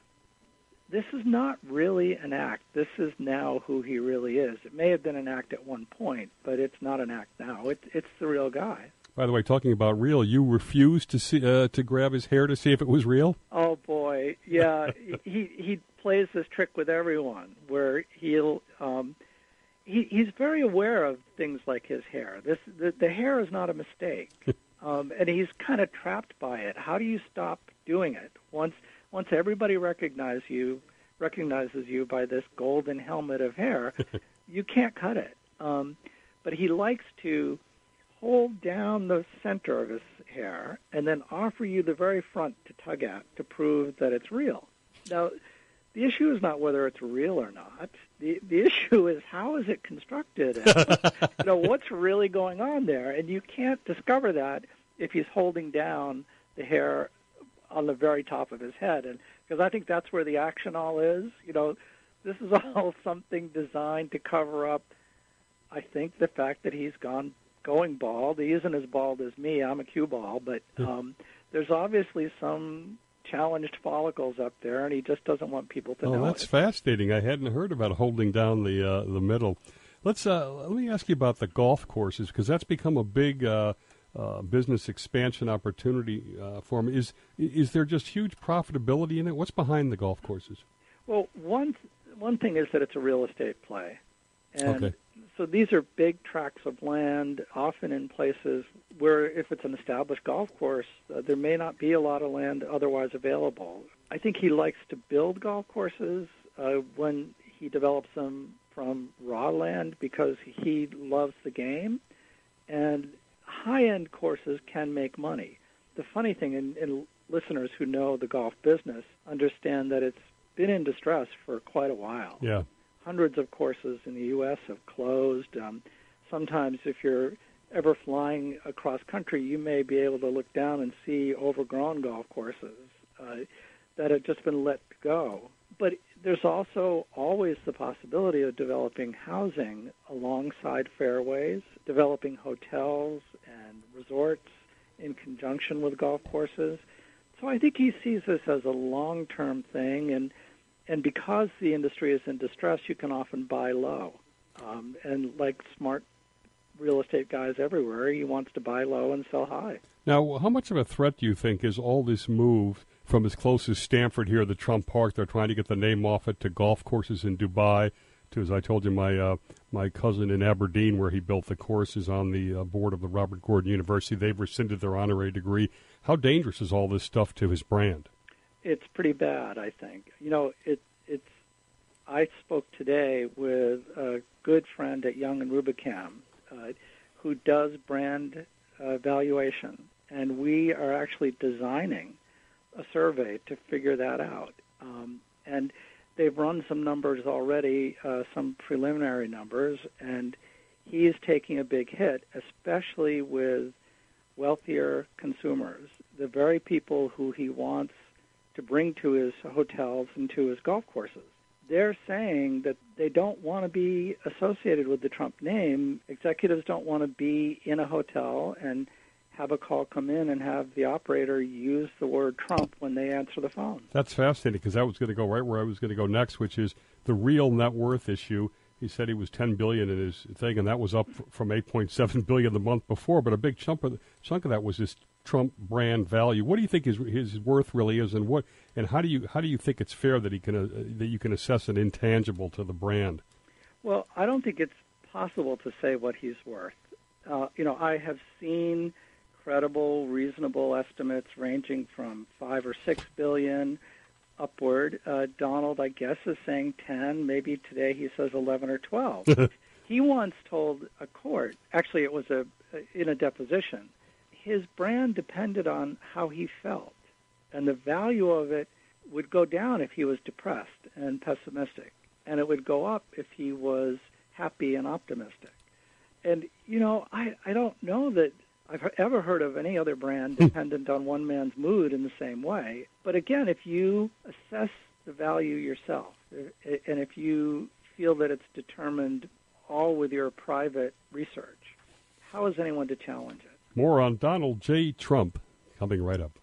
this is not really an act. This is now who he really is. It may have been an act at one point, but it's not an act now. It, it's the real guy. By the way, talking about real, you refused to see uh, to grab his hair to see if it was real? Oh, boy. Yeah, he he plays this trick with everyone where he'll um, he, he's very aware of things like his hair. This the, the hair is not a mistake, um, and he's kind of trapped by it. How do you stop doing it? Once once everybody recognize you, recognizes you by this golden helmet of hair, you can't cut it. Um, but he likes to hold down the center of his hair and then offer you the very front to tug at to prove that it's real. Now, the issue is not whether it's real or not. The the issue is how is it constructed? And, you know, what's really going on there? And you can't discover that if he's holding down the hair on the very top of his head. And because I think that's where the action all is. You know, this is all something designed to cover up, I think, the fact that he's gone going bald. He isn't as bald as me. I'm a cue ball, but um, there's obviously some challenged follicles up there, and he just doesn't want people to oh, know. Oh, that's it. fascinating. I hadn't heard about holding down the uh, the middle. Let's uh, let me ask you about the golf courses because that's become a big uh, uh, business expansion opportunity uh, for him. Is is there just huge profitability in it? What's behind the golf courses? Well, one one thing is that it's a real estate play, and okay. So these are big tracts of land, often in places where if it's an established golf course, uh, there may not be a lot of land otherwise available. I think he likes to build golf courses uh, when he develops them from raw land because he loves the game, and high-end courses can make money. The funny thing, and, and listeners who know the golf business understand that it's been in distress for quite a while. Yeah. Hundreds of courses in the U S have closed. Um, sometimes if you're ever flying across country, you may be able to look down and see overgrown golf courses uh, that have just been let go. But there's also always the possibility of developing housing alongside fairways, developing hotels and resorts in conjunction with golf courses. So I think he sees this as a long-term thing, and And because the industry is in distress, you can often buy low. Um, and like smart real estate guys everywhere, he wants to buy low and sell high. Now, how much of a threat do you think is all this move from as close as Stamford here, the Trump Park? They're trying to get the name off it, to golf courses in Dubai, to, as I told you, my uh, my cousin in Aberdeen, where he built the courses on the uh, board of the Robert Gordon University. They've rescinded their honorary degree. How dangerous is all this stuff to his brand? It's pretty bad, I think. You know, it, it's. I spoke today with a good friend at Young and Rubicam uh, who does brand uh, valuation, and we are actually designing a survey to figure that out. Um, and they've run some numbers already, uh, some preliminary numbers, and he's taking a big hit, especially with wealthier consumers, the very people who he wants to bring to his hotels and to his golf courses. They're saying that they don't want to be associated with the Trump name. Executives don't want to be in a hotel and have a call come in and have the operator use the word Trump when they answer the phone. That's fascinating, because that was going to go right where I was going to go next, which is the real net worth issue. He said he was ten billion dollars in his thing, and that was up from eight point seven billion dollars the month before. But a big chunk of chunk of that was his Trump brand value. What do you think his his worth really is, and what and how do you how do you think it's fair that he can uh, that you can assess an intangible to the brand? Well, I don't think it's possible to say what he's worth. Uh, you know, I have seen credible, reasonable estimates ranging from five or six billion upward. Uh, Donald, I guess, is saying ten. Maybe today he says eleven or twelve. He once told a court, actually it was a in a deposition, his brand depended on how he felt, and the value of it would go down if he was depressed and pessimistic, and it would go up if he was happy and optimistic. And, you know, I, I don't know that I've ever heard of any other brand dependent on one man's mood in the same way. But again, if you assess the value yourself, and if you feel that it's determined all with your private research, how is anyone to challenge it? More on Donald J. Trump coming right up.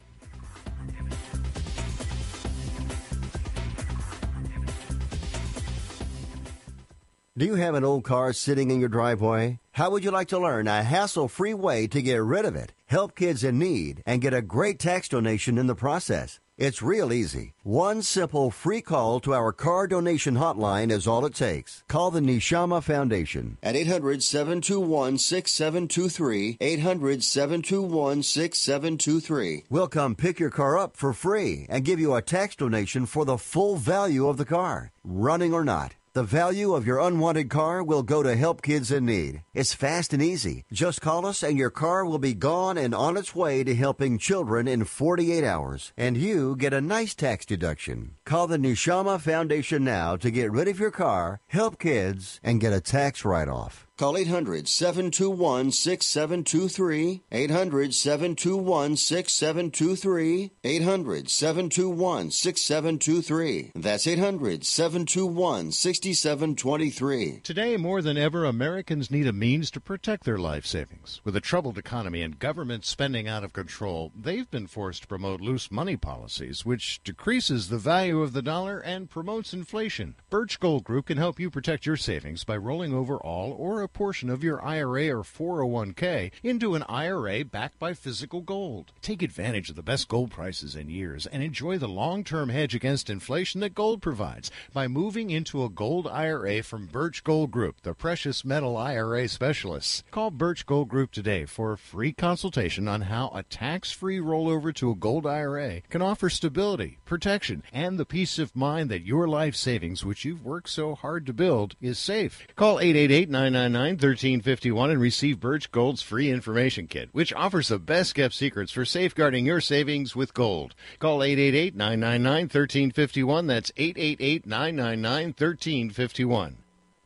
Do you have an old car sitting in your driveway? How would you like to learn a hassle-free way to get rid of it, help kids in need, and get a great tax donation in the process? It's real easy. One simple free call to our car donation hotline is all it takes. Call the Neshama Foundation at eight hundred, seven two one, six seven two three, eight hundred, seven two one, six seven two three. We'll come pick your car up for free and give you a tax donation for the full value of the car, running or not. The value of your unwanted car will go to help kids in need. It's fast and easy. Just call us and your car will be gone and on its way to helping children in forty-eight hours. And you get a nice tax deduction. Call the Neshama Foundation now to get rid of your car, help kids, and get a tax write-off. Call eight hundred, seven two one, six seven two three, eight hundred, seven two one, six seven two three, eight hundred, seven two one, six seven two three. That's eight hundred, seven two one, six seven two three. Today, more than ever, Americans need a means to protect their life savings. With a troubled economy and government spending out of control, they've been forced to promote loose money policies, which decreases the value of the dollar and promotes inflation. Birch Gold Group can help you protect your savings by rolling over all or a portion of your I R A or four oh one k into an I R A backed by physical gold. Take advantage of the best gold prices in years and enjoy the long-term hedge against inflation that gold provides by moving into a gold I R A from Birch Gold Group, the precious metal I R A specialists. Call Birch Gold Group today for a free consultation on how a tax-free rollover to a gold I R A can offer stability, protection, and the peace of mind that your life savings, which you've worked so hard to build, is safe. Call eight eight eight, nine nine nine, one three five one and receive Birch Gold's free information kit, which offers the best-kept secrets for safeguarding your savings with gold. Call eight eight eight, nine nine nine, one three five one. That's eight eight eight, nine nine nine, one three five one.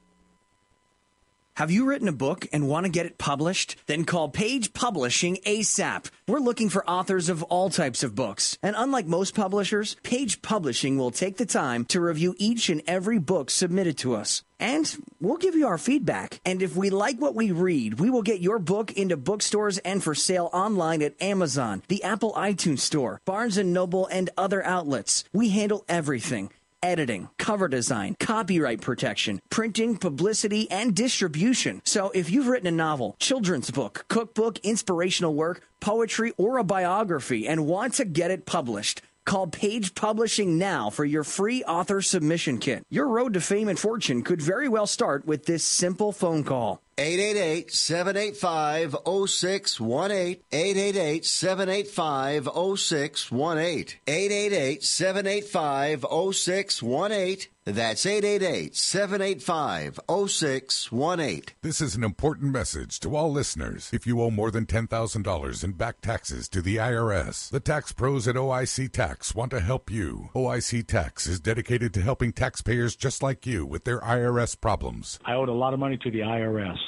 Have you written a book and want to get it published? Then call Page Publishing ASAP. We're looking for authors of all types of books. And unlike most publishers, Page Publishing will take the time to review each and every book submitted to us. And we'll give you our feedback. And if we like what we read, we will get your book into bookstores and for sale online at Amazon, the Apple iTunes Store, Barnes and Noble, and other outlets. We handle everything. Editing, cover design, copyright protection, printing, publicity, and distribution. So if you've written a novel, children's book, cookbook, inspirational work, poetry, or a biography and want to get it published, call Page Publishing now for your free author submission kit. Your road to fame and fortune could very well start with this simple phone call. eight eight eight, seven eight five, zero six one eight. eight eight eight, seven eight five, zero six one eight. eight eight eight, seven eight five, zero six one eight. That's eight eight eight, seven eight five, zero six one eight. This is an important message to all listeners. If you owe more than ten thousand dollars in back taxes to the I R S, the tax pros at O I C Tax want to help you. O I C Tax is dedicated to helping taxpayers just like you with their I R S problems. I owed a lot of money to the I R S.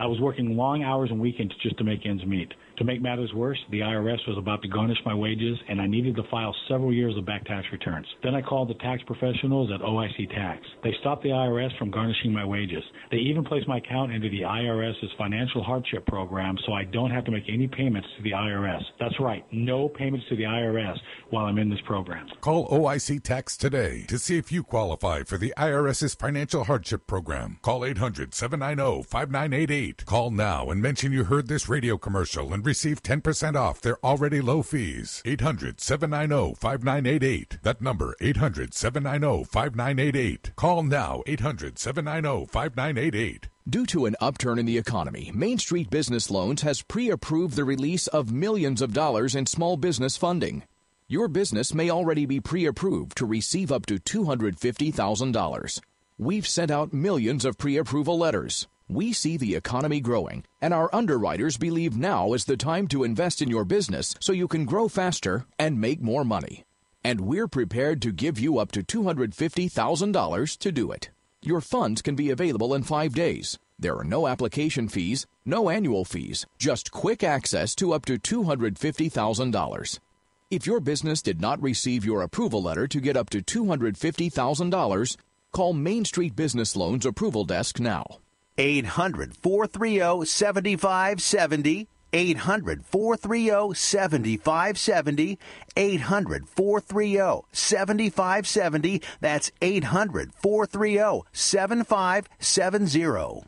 I was working long hours and weekends just to make ends meet. To make matters worse, the I R S was about to garnish my wages, and I needed to file several years of back tax returns. Then I called the tax professionals at O I C Tax. They stopped the I R S from garnishing my wages. They even placed my account into the IRS's financial hardship program so I don't have to make any payments to the I R S. That's right, no payments to the I R S while I'm in this program. Call O I C Tax today to see if you qualify for the IRS's financial hardship program. Call eight hundred, seven nine zero, five nine eight eight. Call now and mention you heard this radio commercial and receive ten percent off their already low fees. eight hundred, seven nine zero, five nine eight eight. That number, eight hundred, seven nine zero, five nine eight eight. Call now, eight hundred, seven nine zero, five nine eight eight. Due to an upturn in the economy, Main Street Business Loans has pre-approved the release of millions of dollars in small business funding. Your business may already be pre-approved to receive up to two hundred fifty thousand dollars. We've sent out millions of pre-approval letters. We see the economy growing, and our underwriters believe now is the time to invest in your business so you can grow faster and make more money. And we're prepared to give you up to two hundred fifty thousand dollars to do it. Your funds can be available in five days. There are no application fees, no annual fees, just quick access to up to two hundred fifty thousand dollars. If your business did not receive your approval letter to get up to two hundred fifty thousand dollars, call Main Street Business Loans Approval Desk now. eight hundred, four three zero, seven five seven zero. eight hundred, four three zero, seven five seven zero. eight hundred, four three zero, seven five seven zero. That's eight hundred, four three zero, seven five seven zero.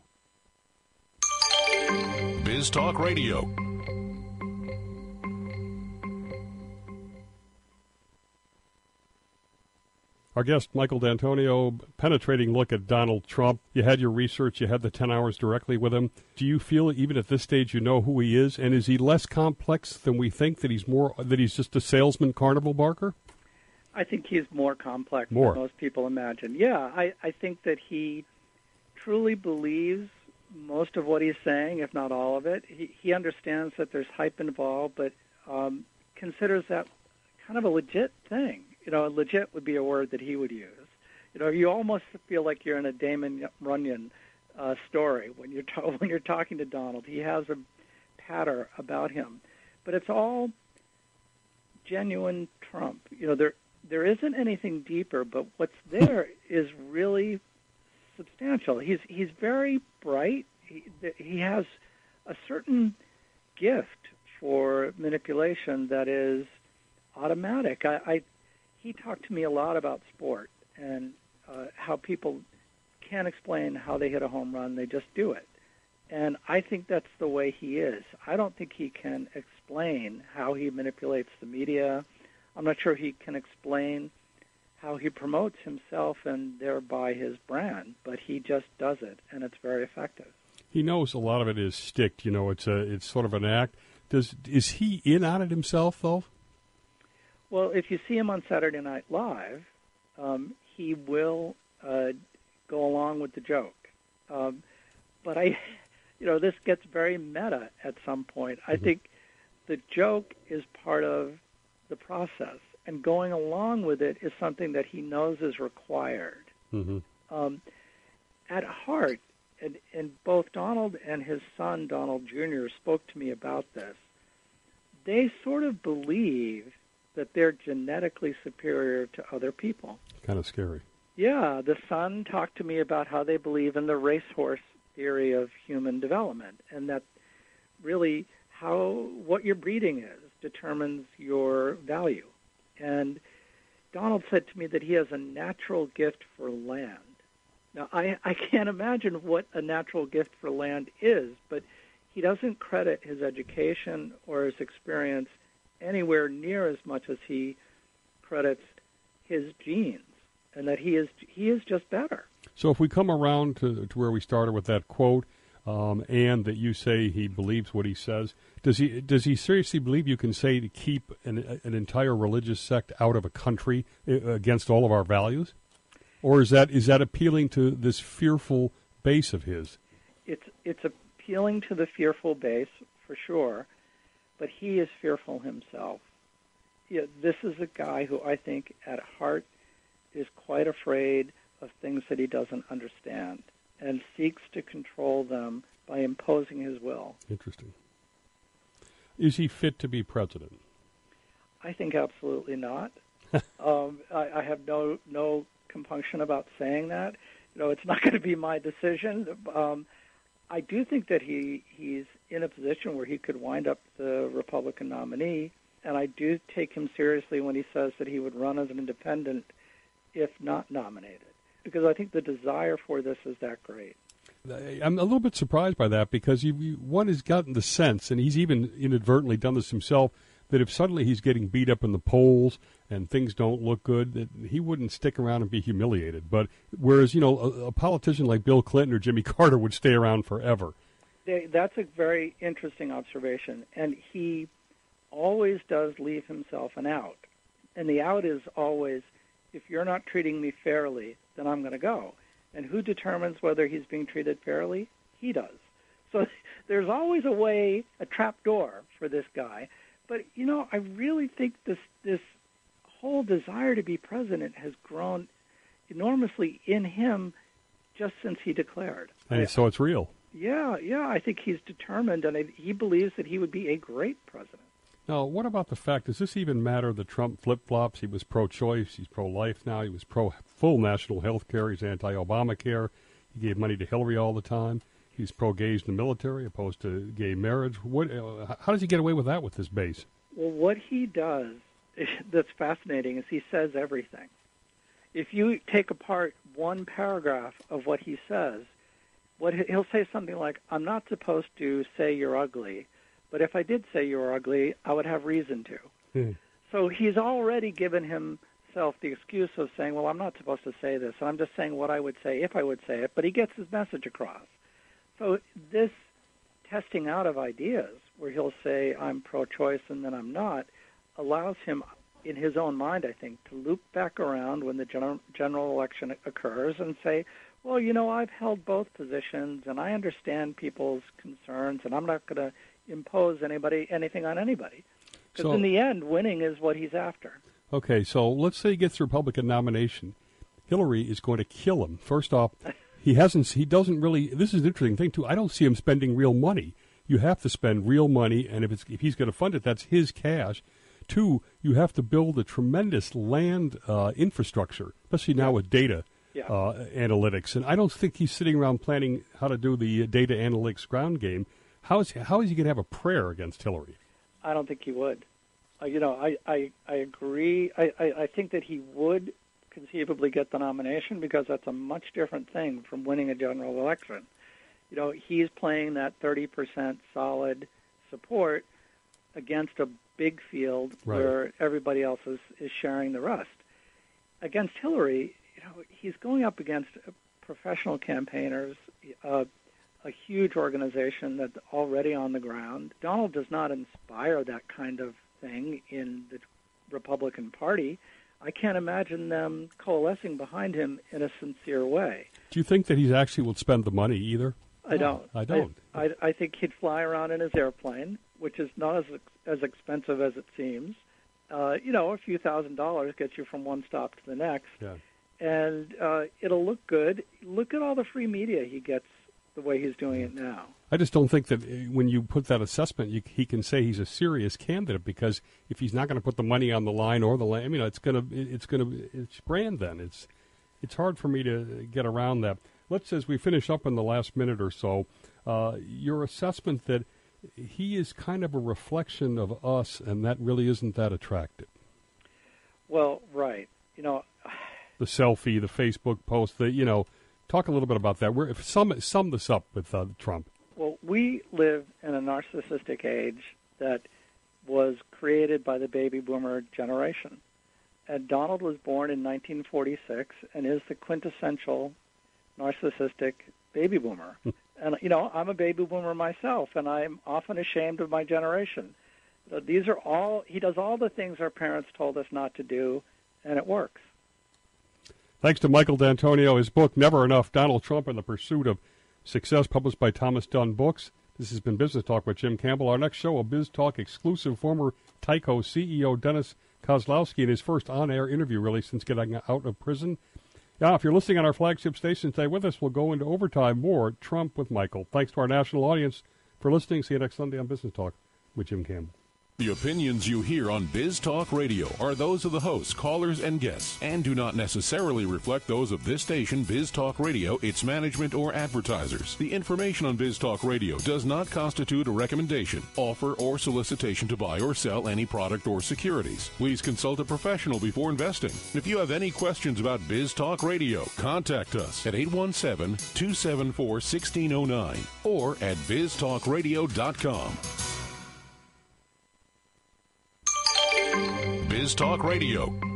Biz Talk Radio. Our guest, Michael D'Antonio, penetrating look at Donald Trump. You had your research. You had the ten hours directly with him. Do you feel, even at this stage, you know who he is? And is he less complex than we think, that he's more, that he's just a salesman carnival barker? I think he's more complex more. than most people imagine. Yeah, I, I think that he truly believes most of what he's saying, if not all of it. He, he understands that there's hype involved, but um, considers that kind of a legit thing. You know, legit would be a word that he would use. You know, you almost feel like you're in a Damon Runyon uh, story when you're ta- when you're talking to Donald. He has a patter about him, but it's all genuine Trump. You know, there there isn't anything deeper, but what's there is really substantial. He's he's very bright. He he has a certain gift for manipulation that is automatic. I. I He talked to me a lot about sport and uh, how people can't explain how they hit a home run. They just do it. And I think that's the way he is. I don't think he can explain how he manipulates the media. I'm not sure he can explain how he promotes himself and thereby his brand, but he just does it, and it's very effective. He knows a lot of it is stick. You know, it's a it's sort of an act. Does is he in on it himself, though? Well, if you see him on Saturday Night Live, um, he will uh, go along with the joke. Um, but I, you know, this gets very meta at some point. I mm-hmm. think the joke is part of the process, and going along with it is something that he knows is required. Mm-hmm. Um, at heart, and, and both Donald and his son, Donald Junior, spoke to me about this. They sort of believe that they're genetically superior to other people. Kind of scary. Yeah, the son talked to me about how they believe in the racehorse theory of human development, and that really how what your breeding is determines your value. And Donald said to me that he has a natural gift for land. Now, I, I can't imagine what a natural gift for land is, but he doesn't credit his education or his experience anywhere near as much as he credits his genes, and that he is he is just better. So if we come around to, to where we started with that quote, um, and that you say he believes what he says, does he does he seriously believe you can say to keep an, an entire religious sect out of a country against all of our values? Or is that is that appealing to this fearful base of his? It's it's appealing to the fearful base, for sure. But he is fearful himself. Yeah, this is a guy who I think at heart is quite afraid of things that he doesn't understand and seeks to control them by imposing his will. Interesting. Is he fit to be president? I think absolutely not. um, I, I have no no compunction about saying that. You know, it's not going to be my decision. Um, I do think that he he's in a position where he could wind up the Republican nominee, and I do take him seriously when he says that he would run as an independent if not nominated, because I think the desire for this is that great. I'm a little bit surprised by that because you, you, one has gotten the sense, and he's even inadvertently done this himself, that if suddenly he's getting beat up in the polls and things don't look good, that he wouldn't stick around and be humiliated. But whereas, you know, a, a politician like Bill Clinton or Jimmy Carter would stay around forever. They, that's a very interesting observation, and he always does leave himself an out. And the out is always, if you're not treating me fairly, then I'm going to go. And who determines whether he's being treated fairly? He does. So there's always a way, a trap door for this guy. But, you know, I really think this this whole desire to be president has grown enormously in him just since he declared. And I, so it's real. Yeah, yeah, I think he's determined, and I, he believes that he would be a great president. Now, what about the fact, does this even matter that Trump flip-flops? He was pro-choice, he's pro-life now, he was pro-full national health care, he's anti-Obamacare, he gave money to Hillary all the time, he's pro-gays in the military opposed to gay marriage. What? Uh, how does he get away with that with this base? Well, what he does that's fascinating is he says everything. If you take apart one paragraph of what he says, what he'll say something like, I'm not supposed to say you're ugly, but if I did say you were ugly, I would have reason to. Hmm. So he's already given himself the excuse of saying, well, I'm not supposed to say this, and I'm just saying what I would say if I would say it, but he gets his message across. So this testing out of ideas, where he'll say, I'm pro-choice and then I'm not, allows him, in his own mind, I think, to loop back around when the general, general election occurs and say, well, you know, I've held both positions, and I understand people's concerns, and I'm not going to impose anybody anything on anybody, because so, in the end, winning is what he's after. Okay, so let's say he gets the Republican nomination. Hillary is going to kill him. First off, he hasn't. He doesn't really. This is an interesting thing too. I don't see him spending real money. You have to spend real money, and if it's if he's going to fund it, that's his cash. Two, you have to build a tremendous land uh, infrastructure, especially now with data yeah. uh, analytics. And I don't think he's sitting around planning how to do the data analytics ground game. How is how is he going to have a prayer against Hillary? I don't think he would. Uh, you know, I, I, I agree. I, I, I think that he would conceivably get the nomination because that's a much different thing from winning a general election. You know, he's playing that thirty percent solid support against a big field right. where everybody else is, is sharing the rest. Against Hillary, you know, he's going up against professional campaigners, uh, a huge organization that's already on the ground. Donald does not inspire that kind of thing in the Republican Party. I can't imagine them coalescing behind him in a sincere way. Do you think that he actually will spend the money either? I don't. I don't. I, I, I think he'd fly around in his airplane, which is not as as expensive as it seems. Uh, you know, a few thousand dollars gets you from one stop to the next. Yeah. And uh, it'll look good. Look at all the free media he gets the way he's doing it now. I just don't think that when you put that assessment, you, he can say he's a serious candidate, because if he's not going to put the money on the line or the line, I mean, it's going to it's going to it's brand. Then it's it's hard for me to get around that. Let's, as we finish up in the last minute or so, uh, your assessment that he is kind of a reflection of us, and that really isn't that attractive. Well, right. You know, the selfie, the Facebook post, the you know. Talk a little bit about that. We're, if sum, sum this up with uh, Trump. Well, we live in a narcissistic age that was created by the baby boomer generation. And Donald was born in nineteen forty-six and is the quintessential narcissistic baby boomer. And, you know, I'm a baby boomer myself, and I'm often ashamed of my generation. So these are all, he does all the things our parents told us not to do, and it works. Thanks to Michael D'Antonio. His book, Never Enough, Donald Trump and the Pursuit of Success, published by Thomas Dunn Books. This has been Business Talk with Jim Campbell. Our next show, a Biz Talk exclusive, former Tyco C E O Dennis Kozlowski in his first on-air interview, really, since getting out of prison. Now, if you're listening on our flagship station, stay with us. We'll go into overtime more. Trump with Michael. Thanks to our national audience for listening. See you next Sunday on Business Talk with Jim Campbell. The opinions you hear on Biz Talk Radio are those of the hosts, callers, and guests, and do not necessarily reflect those of this station, Biz Talk Radio, its management, or advertisers. The information on Biz Talk Radio does not constitute a recommendation, offer, or solicitation to buy or sell any product or securities. Please consult a professional before investing. If you have any questions about Biz Talk Radio, contact us at eight one seven, two seven four, one six zero nine or at biz talk radio dot com. Biz Talk Radio.